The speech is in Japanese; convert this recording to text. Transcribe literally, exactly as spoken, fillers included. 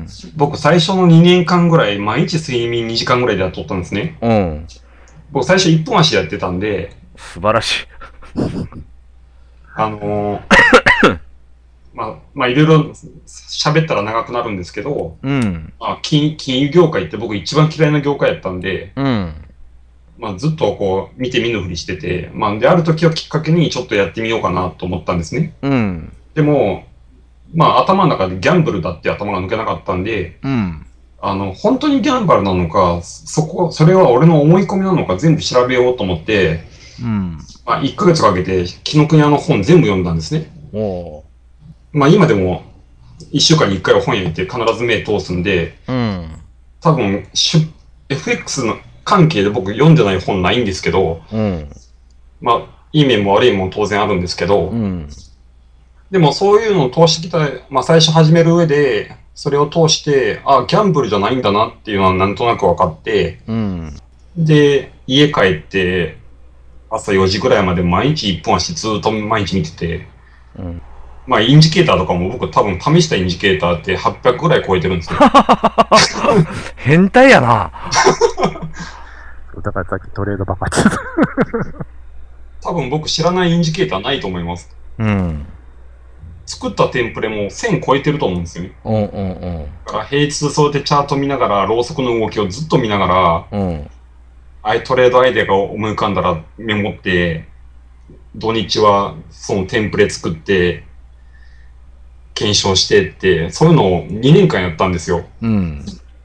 僕最初のにねんかんぐらい毎日睡眠にじかんぐらいでやっとったんですね。 うん。 僕最初いっぽん足でやってたんで、 素晴らしい。 あのー、まあ、まあいろいろ喋ったら長くなるんですけど、 うん。 まあ、金、金融業界って僕一番嫌いな業界やったんで、 うん。 まあずっとこう見て見ぬふりしてて、まあである時をきっかけにちょっとやってみようかなと思ったんですね。 うん。 でも、まあ頭の中でギャンブルだって頭が抜けなかったんで、 うん。 あの、本当にギャンブルなのか、そこ、それは俺の思い込みなのか全部調べようと思って、 うん。 まあいっかげつかけて紀ノ国屋の本全部読んだんですね。 おー。 まあ今でもいっしゅうかんにいっかいは本屋行って必ず目通すんで、 うん。 多分、エフエックス の関係で僕読んでない本ないんですけど、 うん。 まあ、いい面も悪い面も当然あるんですけど、 うん。 でもそういうのを通してきた、まあ最初始める上で、それを通して、あ、ギャンブルじゃないんだなっていうのはなんとなく分かって、 うん。 で、家帰って朝よじぐらいまで毎日一本足ずっと毎日見てて、 うん。 まあインジケーターとかも僕多分試したインジケーターってはっぴゃくぐらい超えてるんですね。 変態やな。 だからさっきトレードばっかり言ってた。 多分僕知らないインジケーターないと思います。 うん。 作ったテンプレもせん超えてると思うんですよね。 うんうんだから平日そうやってチャート見ながら、ローソクの動きをずっと見ながら、 うん。うん。 ああいうトレードアイデアが思い浮かんだらメモって、土日はそのテンプレ作って、検証してって、そういうのをにねんかんやったんですよ。 うん。